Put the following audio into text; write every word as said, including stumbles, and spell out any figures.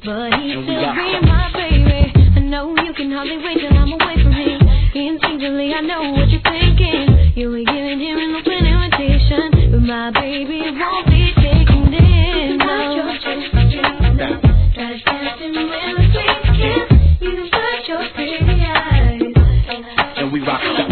but he's still being my baby. I know you can hardly wait till I'm away from him. Instinctively, I know what you're thinking. You'll be giving him an open invitation, but my baby won't be taking it. No. Try to catch him with a sweet kiss. You can put your pretty eyes. And we rock.